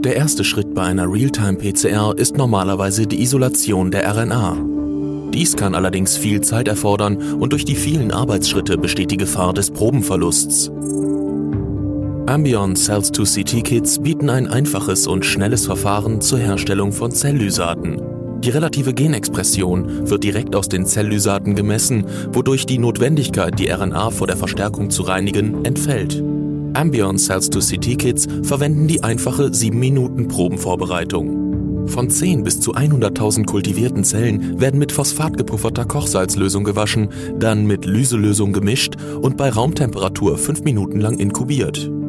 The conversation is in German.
Der erste Schritt bei einer Realtime-PCR ist normalerweise die Isolation der RNA. Dies kann allerdings viel Zeit erfordern und durch die vielen Arbeitsschritte besteht die Gefahr des Probenverlusts. Ambion Cells-2CT-Kits bieten ein einfaches und schnelles Verfahren zur Herstellung von Zelllysaten. Die relative Genexpression wird direkt aus den Zelllysaten gemessen, wodurch die Notwendigkeit, die RNA vor der Verstärkung zu reinigen, entfällt. Ambion Cells-2CT-Kits verwenden die einfache 7-Minuten-Probenvorbereitung. Von 10 bis zu 100.000 kultivierten Zellen werden mit phosphatgepufferter Kochsalzlösung gewaschen, dann mit Lyselösung gemischt und bei Raumtemperatur 5 Minuten lang inkubiert.